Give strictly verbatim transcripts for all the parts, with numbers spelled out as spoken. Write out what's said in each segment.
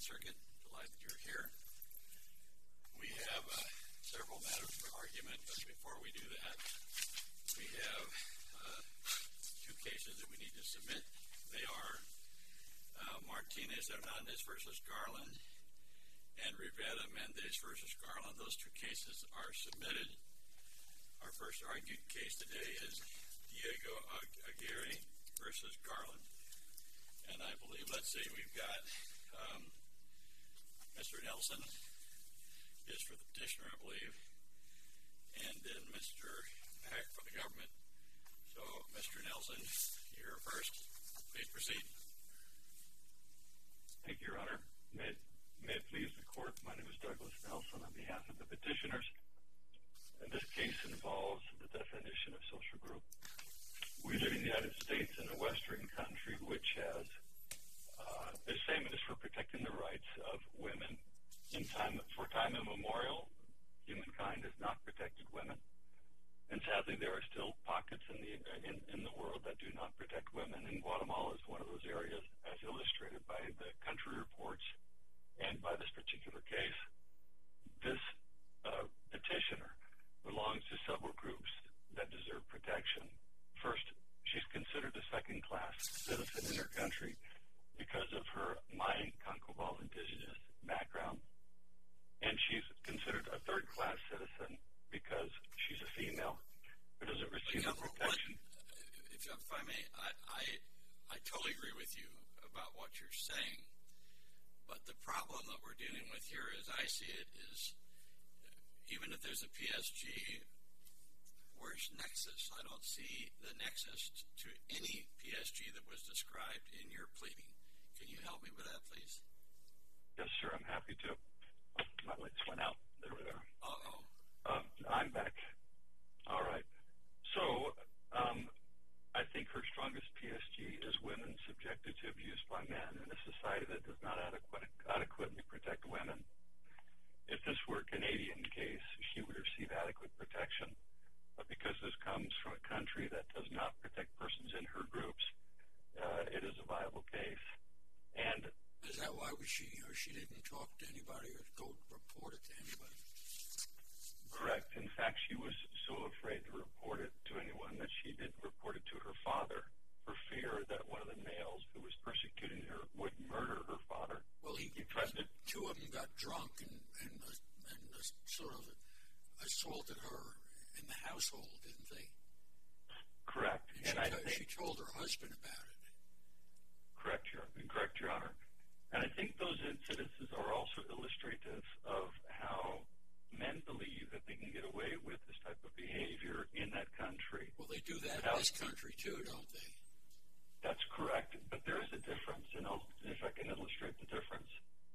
Circuit. Delighted you're here. We have uh, several matters for argument, but before we do that, we have uh, two cases that we need to submit. They are uh, Martinez-Hernandez versus Garland and Rivera-Mendez versus Garland. Those two cases are submitted. Our first argued case today is Diego Aguirre versus Garland. And I believe, let's see, we've got um, Mister Nelson is for the petitioner, I believe, and then Mister Mack for the government. So, Mister Nelson, you're first. Please proceed. Thank you, Your Honor. May it, may it please the court, my name is Douglas Nelson on behalf of the petitioners. And this case involves the definition of social group. We live in the United States in a Western country which has uh, is famous for protecting the rights of women. In time, for time immemorial, humankind has not protected women, and sadly, there are still pockets in the in, in the world that do not protect women. And Guatemala is one of those areas, as illustrated by the country reports and by this particular case. This uh, petitioner belongs to several groups that deserve protection. First, she's considered a second-class citizen in her country because of her Mayan Concobal indigenous background. And she's considered a third-class citizen because she's a female who doesn't receive the protection. What, if, if I may, I, I, I totally agree with you about what you're saying, but the problem that we're dealing with here, as I see it, is even if there's a P S G, where's nexus? I don't see the nexus to any P S G that was described in your pleading. Can you help me with that, please? Yes, sir, I'm happy to. Oh, my lights went out. There we are. Uh-oh. Uh, I'm back. All right. So, um, I think her strongest P S G is women subjected to abuse by men in a society that does not adequate, adequately protect women. If this were a Canadian case, she would receive adequate protection. But because this comes from a country that does not protect persons in her groups, uh, it is a viable case. And is that why was she, or she didn't talk to anybody or go report it to anybody? Correct. In fact, she was so afraid to report it to anyone that she did report it to her father for fear that one of the males who was persecuting her would murder her father. Well, he, he tried to, two of them got drunk and, and, uh, and uh, sort of assaulted her in the household, didn't they? Correct. And, and she, I t- think, she told her husband about it. Correct, Your, correct, Your Honor. And I think those incidences are also illustrative of how men believe that they can get away with this type of behavior in that country. Well, they do that without, in this country too, don't they? That's correct, but there is a difference, and I'll, if I can illustrate the difference.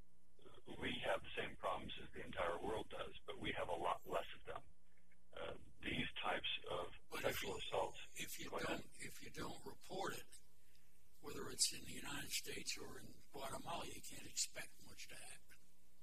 We have the same problems as the entire world does, but we have a lot less of them. Uh, these types of but sexual if you, assaults. If you don't, if you don't report it, whether it's in the United States or in Guatemala, you can't expect much to happen.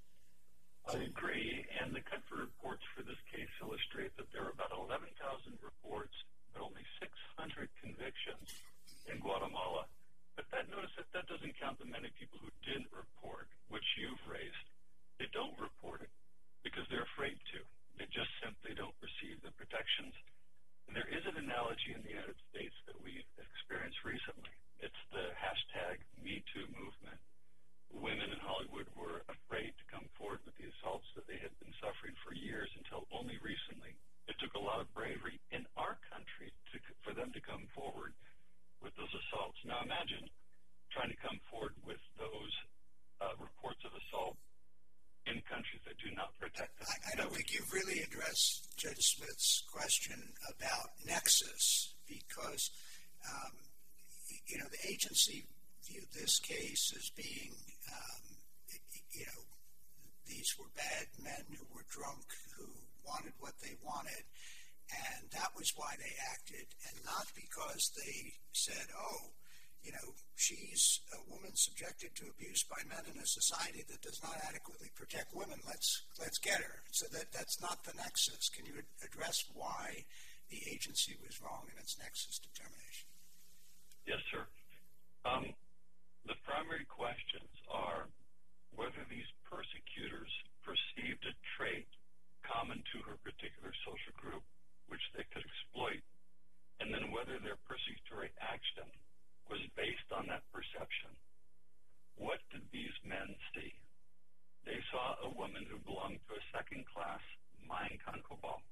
I agree, and the country reports for this case illustrate that there are about eleven thousand reports, but only six hundred convictions in Guatemala. But that notice that that doesn't count the many people who didn't report, which you've raised. They don't report it because they're afraid to. They just simply don't receive the protections. And there is an analogy in the United States that we've experienced recently. It's the hashtag Me Too movement. Women in Hollywood were afraid to come forward with the assaults that they had been suffering for years until only recently. It took a lot of bravery in our country to, for them to come forward with those assaults. Now imagine trying to come forward with those uh, reports of assault in countries that do not protect them. I, I don't think you've really addressed Judge Smith's question about nexus because, um, you know, the agency viewed this case as being, um, you know, these were bad men who were drunk, who wanted what they wanted, and that was why they acted, and not because they said, oh, you know, she's a woman subjected to abuse by men in a society that does not adequately protect women. Let's let's get her. So that that's not the nexus. Can you address why the agency was wrong in its nexus determination? Yes, sir. Um, the primary questions are, whether these persecutors perceived a trait common to her particular social group, which they could exploit, and then whether their persecutory action was based on that perception. What did these men see? They saw a woman who belonged to a second-class Mayan concubine,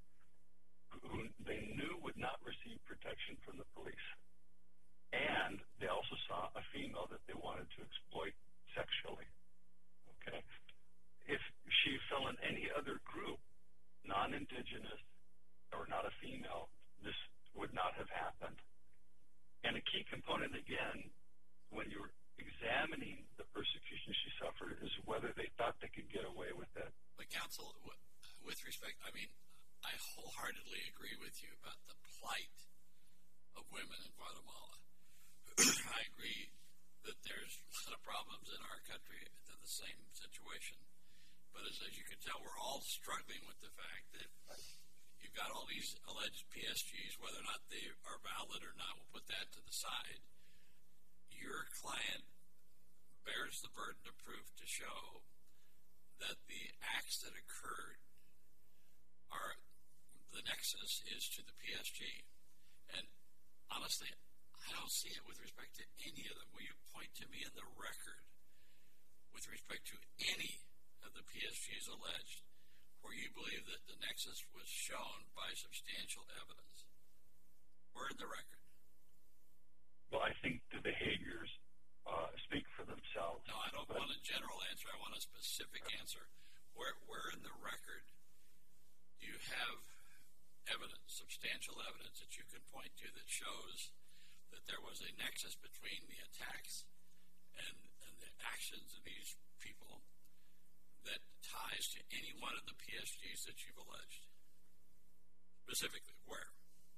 who they knew would not receive protection from the police. And they also saw a female that they wanted to exploit sexually. Okay? If she fell in any other group, non-indigenous or not a female, this would not have happened. And a key component, again, when you're examining the persecution she suffered, is whether they thought they could get away with it. But counsel, with respect, I mean, I wholeheartedly agree with you about the plight of women in Guatemala. I agree that there's a lot of problems in our country in the same situation. But as, as you can tell, we're all struggling with the fact that you've got all these alleged P S Gs, whether or not they are valid or not, we'll put that to the side. Your client bears the burden of proof to show that the acts that occurred are, the nexus is to the P S G. And honestly, I don't see it with respect to any of them. Will you point to me in the record with respect to any of the P S Gs alleged where you believe that the nexus was shown by substantial evidence? Where in the record? Well, I think the behaviors uh, speak for themselves. No, I don't but... want a general answer. I want a specific answer. Where, where in the record do you have evidence, substantial evidence that you can point to that shows that there was a nexus between the attacks and, and the actions of these people that ties to any one of the P S Gs that you've alleged? Specifically, where?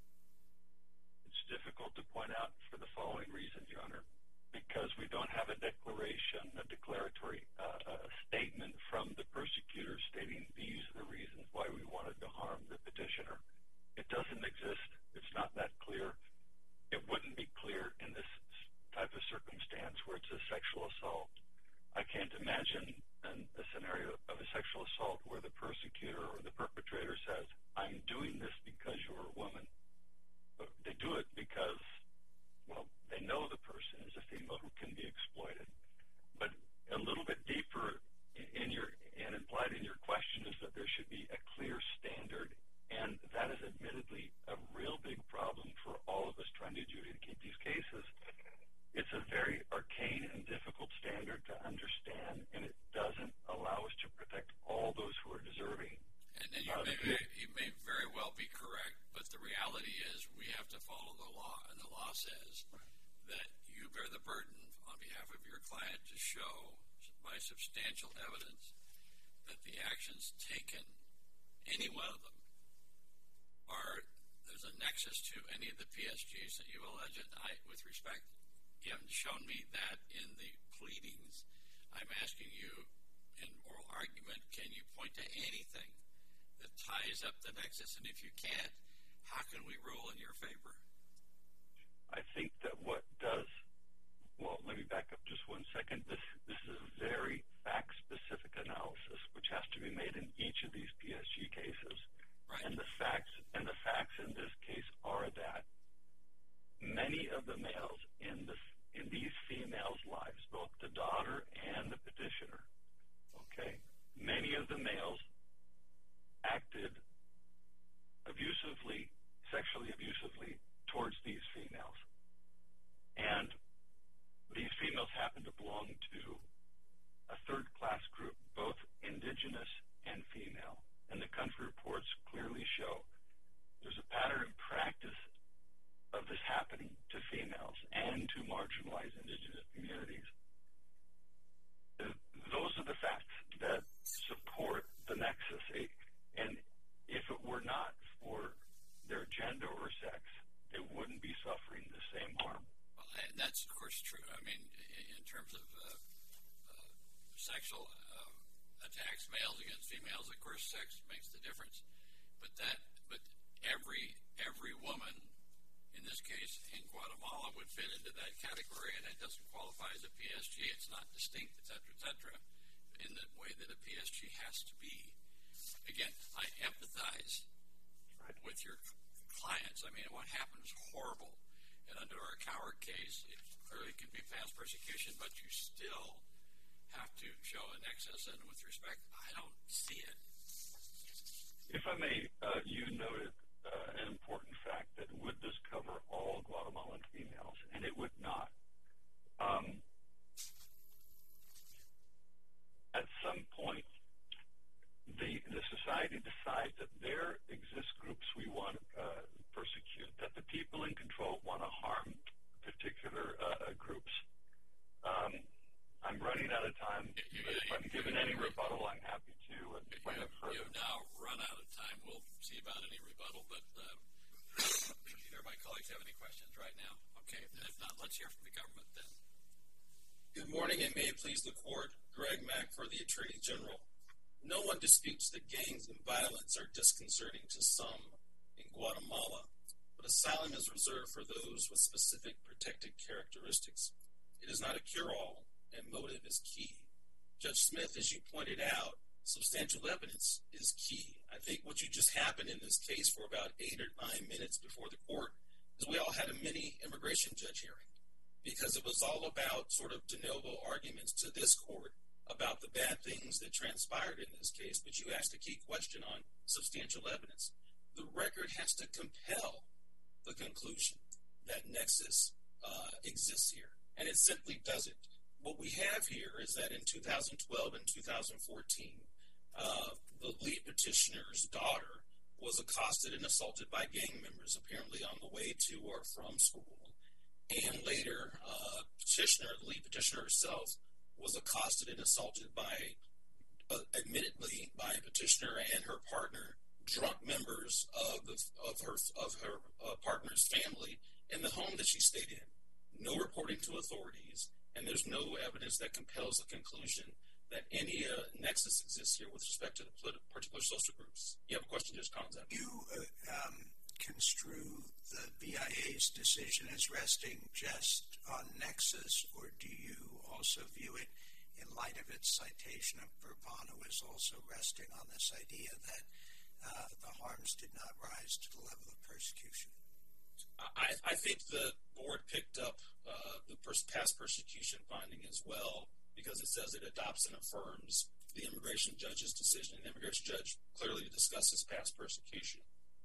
It's difficult to point out for the following reason, Your Honor, because we don't have a declaration, a declaratory uh, uh, statement from the persecutor stating these are the reasons why we wanted to harm the petitioner. It doesn't exist. It's not that clear. It wouldn't be clear in this type of circumstance where it's a sexual assault. I can't imagine an, a scenario of a sexual assault where the persecutor or the perpetrator says, I'm doing this because you're a woman. But they do it because, well, they know the person is a female who can be exploited. But a little bit deeper in your, and implied in your question is that there should be a clear standard. And that is admittedly a real big problem for all of us trying to adjudicate these cases. It's a very arcane and difficult standard to understand, and it doesn't allow us to protect all those who are deserving. And, and you, uh, may, may, you may very well be correct, but the reality is we have to follow the law, and the law says that you bear the burden on behalf of your client to show by substantial evidence that the actions taken, any one of them, are, there's a nexus to any of the P S Gs that you allege. And I, with respect, you haven't shown me that in the pleadings. I'm asking you in oral argument, can you point to anything that ties up the nexus? And if you can't, how can we rule in your favor? I think that what does, well, let me back up just one second. This, this is a very fact-specific analysis, which has to be made in each of these P S G cases. Right. And the facts, and the facts in this case are that many of the males in the in these females' lives, both the daughter and the petitioner, okay, many of the males acted abusively, sexually abusively towards these females. And these females happen to belong to a third-class group, both indigenous and female. And the country reports clearly show there's a pattern and practice of this happening to females and to marginalized indigenous communities. Those are the facts that support the nexus. And if it were not for their gender or sex, they wouldn't be suffering the same harm. Well, and that's, of course, true. I mean, in terms of uh, uh, sexual uh, attacks, males against females, of course, sex makes the difference. But that, but every every woman, in this case, in Guatemala, would fit into that category, and it doesn't qualify as a P S G. It's not distinct, et cetera, et cetera. way that a P S G has to be. Again, I empathize Right. with your clients. I mean, what happened is horrible. And under our Coward case, it clearly can be past persecution, but you still have to show a nexus. And with respect, I don't see it. If I may, uh, you noted uh, an important fact that would this cover all Guatemalan females, and it would not. Um, at some point, the the society decides that there exist groups we want to uh, persecute, that the people in control want to harm particular uh, groups. Um, I'm running out of time. You, But if I'm given any rebuttal, I'm happy to. And You when have, I've heard you have now run out of time. We'll see about any rebuttal, but uh, either of my colleagues have any questions right now? Okay, if not, let's hear from the government then. Good morning, and may it please the court. Greg Mack for the Attorney General. No one disputes that gangs and violence are disconcerting to some in Guatemala, but asylum is reserved for those with specific protected characteristics. It is not a cure-all, and motive is key. Judge Smith, as you pointed out, substantial evidence is key. I think what you just happened in this case for about eight or nine minutes before the court is we all had a mini immigration judge hearing, because it was all about sort of de novo arguments to this court about the bad things that transpired in this case, but you asked a key question on substantial evidence. The record has to compel the conclusion that nexus uh, exists here, and it simply doesn't. What we have here is that in two thousand twelve and two thousand fourteen, uh, the lead petitioner's daughter was accosted and assaulted by gang members, apparently on the way to or from school. And later, uh, petitioner, the lead petitioner herself, was accosted and assaulted by, uh, admittedly, by a petitioner and her partner, drunk members of the of her of her uh, partner's family in the home that she stayed in. No reporting to authorities, and there's no evidence that compels the conclusion that any uh, nexus exists here with respect to the particular social groups. You have a question, Judge Collins? You uh, um, construe the B I A's decision as resting just on nexus, or do you also view it in light of its citation of Burbano as also resting on this idea that uh, the harms did not rise to the level of persecution? I, I think the board picked up uh, the pers- past persecution finding as well, because it says it adopts and affirms the immigration judge's decision. The immigration judge clearly discusses past persecution.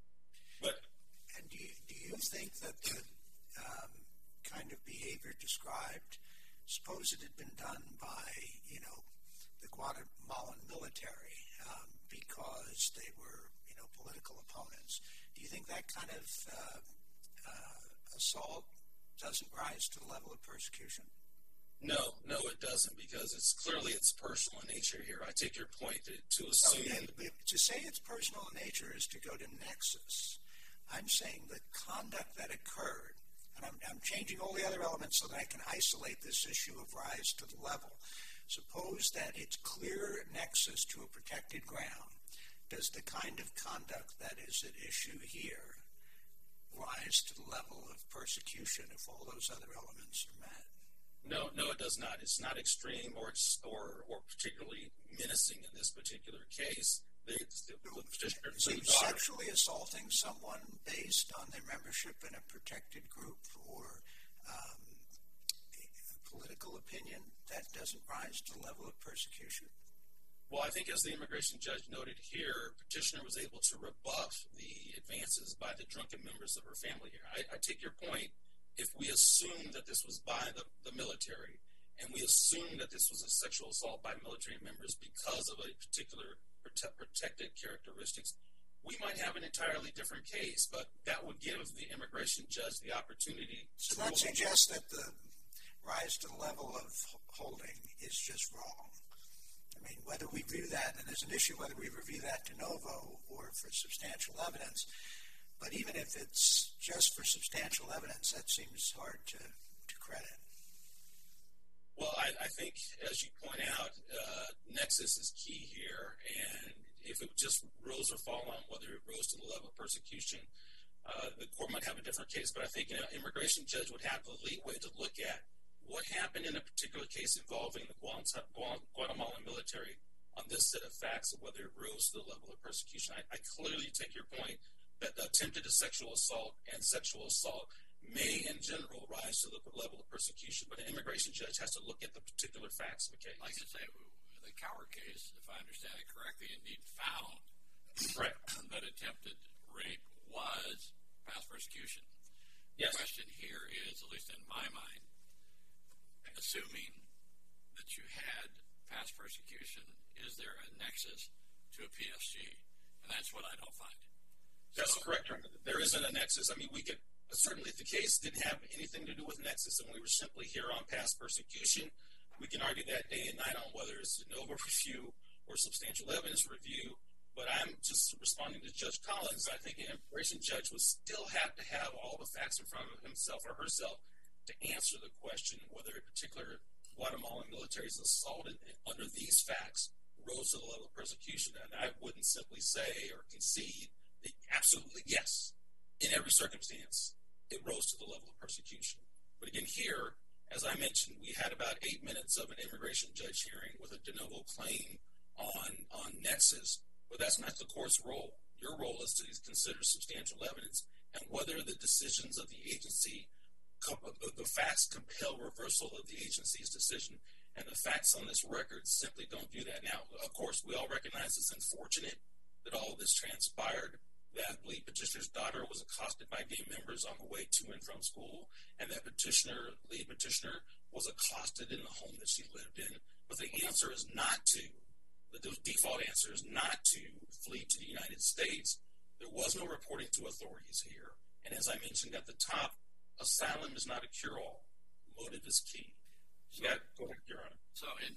But And do you, do you think that the um, kind of behavior described, suppose it had been done by, you know, the Guatemalan military um, because they were, you know, political opponents, do you think that kind of uh, uh, assault doesn't rise to the level of persecution? no, no, it doesn't, because it's clearly it's personal in nature here. I take your point that to assume. Oh, yeah, to say it's personal in nature is to go to nexus. I'm saying the conduct that occurred, and I'm, I'm changing all the other elements so that I can isolate this issue of rise to the level. Suppose that it's clear nexus to a protected ground. Does the kind of conduct that is at issue here rise to the level of persecution if all those other elements are met? No, no, it does not. It's not extreme or or, or particularly menacing in this particular case. The, the, the petitioner, So the you're daughter, sexually assaulting someone based on their membership in a protected group or um, political opinion, that doesn't rise to the level of persecution? Well, I think as the immigration judge noted here, petitioner was able to rebuff the advances by the drunken members of her family here. I, I take your point. If we assume that this was by the, the military, and we assume that this was a sexual assault by military members because of a particular prote- protected characteristics, we might have an entirely different case, but that would give the immigration judge the opportunity So to that rule. suggests that the rise to the level of holding is just wrong. I mean, whether we review that, and there's an issue whether we review that de novo or for substantial evidence, but even if it's just for substantial evidence, that seems hard to, to credit. Well, I, I think, as you point out, uh, nexus is key here, and if it just rose or fall on whether it rose to the level of persecution, uh, the court might have a different case, but I think an immigration judge would have the leeway to look at what happened in a particular case involving the Guatemalan military on this set of facts of whether it rose to the level of persecution. I, I clearly take your point that the attempted sexual assault and sexual assault may, in general, rise to the level of persecution, but an immigration judge has to look at the particular facts of the case. Like I say, the Cower case, if I understand it correctly, indeed found right. that attempted rape was past persecution. Yes. The question here is, at least in my mind, assuming that you had past persecution, is there a nexus to a P S G? And that's what I don't find. That's so, correct, Your Honor. There isn't a nexus. I mean, we could, certainly if the case didn't have anything to do with nexus and we were simply here on past persecution, we can argue that day and night on whether it's an over review or substantial evidence review. But I'm just responding to Judge Collins. I think an immigration judge would still have to have all the facts in front of himself or herself to answer the question whether a particular Guatemalan military's assault under these facts rose to the level of persecution. And I wouldn't simply say or concede that absolutely yes, in every circumstance, it rose to the level of persecution. But again, here, as I mentioned, we had about eight minutes of an immigration judge hearing with a de novo claim on, on nexus, but that's not the court's role. Your role is to consider substantial evidence and whether the decisions of the agency, the facts compel reversal of the agency's decision, and the facts on this record simply don't do that. Now, of course, we all recognize it's unfortunate that all of this transpired, that lead petitioner's daughter was accosted by gay members on the way to and from school, and that petitioner, lead petitioner, was accosted in the home that she lived in. But the answer is not to, the default answer is not to flee to the United States. There was no reporting to authorities here. And as I mentioned at the top, asylum is not a cure-all. Motive is key. So, yeah, go ahead, Your Honor. So in,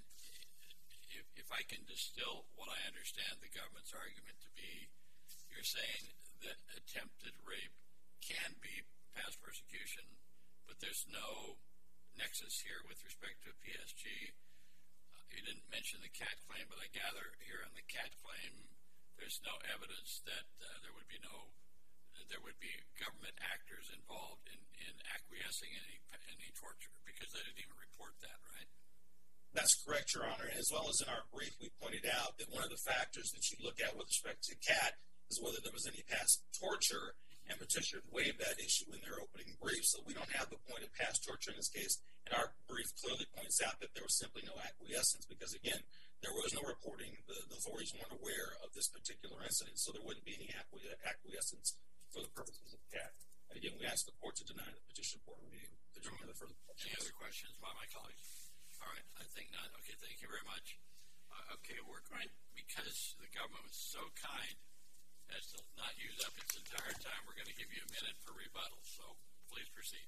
if, if I can distill what I understand the government's argument to be, you're saying that attempted rape can be past persecution, but there's no nexus here with respect to a P S G. Uh, you didn't mention the cat claim, but I gather here on the cat claim, there's no evidence that uh, there would be no, that there would be government actors involved in, in acquiescing in any, any torture, because they didn't even report that, right? That's correct, Your Honor. As well as in our brief, we pointed out that one of the factors that you look at with respect to cat is whether there was any past torture, and petitioners waived that issue in their opening brief, so we don't have the point of past torture in this case, and our brief clearly points out that there was simply no acquiescence, because again, there was no reporting, the, the authorities weren't aware of this particular incident, so there wouldn't be any acqui- acquiescence for the purposes of cat. And again, we ask the court to deny the petition for review. Did you have further questions? Any other questions by my colleagues? All right, I think not. Okay, thank you very much. Uh, okay, we're going, because the government was so kind as to not use up its entire time, we're going to give you a minute for rebuttal, so please proceed.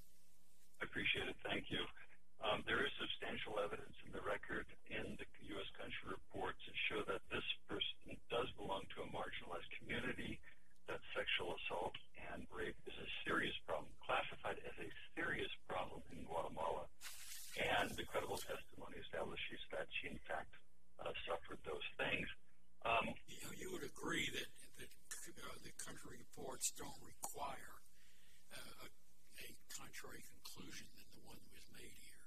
I appreciate it. Thank you. Um, there is substantial evidence in the record in the U S country reports that show that this person does belong to a marginalized community, that sexual assault and rape is a serious problem, classified as a serious problem in Guatemala, and the credible testimony establishes that she, in fact, uh, suffered those things. Um, you know, you would agree that, that uh, the country reports don't require uh, a, a contrary conclusion than the one that was made here.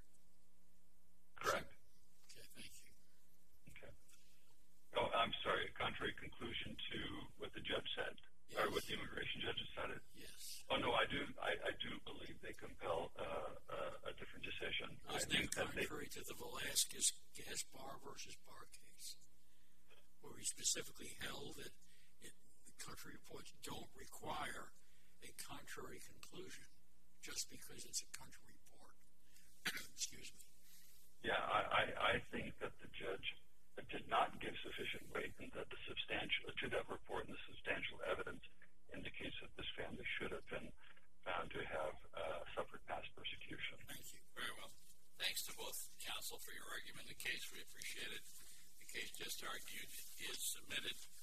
Correct. Okay, thank you. Okay. Oh, I'm sorry, a contrary conclusion to what the judge said, yes. Or what the immigration judge decided? Yes. Oh, no, I do I, I do believe they compel uh, uh, a different decision. Isn't I think that contrary they, to the Velasquez Gaspar versus Barr case, where we specifically held that it, the country reports don't require a contrary conclusion just because it's a country report. Excuse me. Yeah, I, I, I think that the judge did not give sufficient weight and that the substantial to that report, and the substantial evidence indicates that this family should have been found to have uh, suffered past persecution. Thank you. Very well. Thanks to both counsel for your argument in the case. We appreciate it. The case just argued is submitted.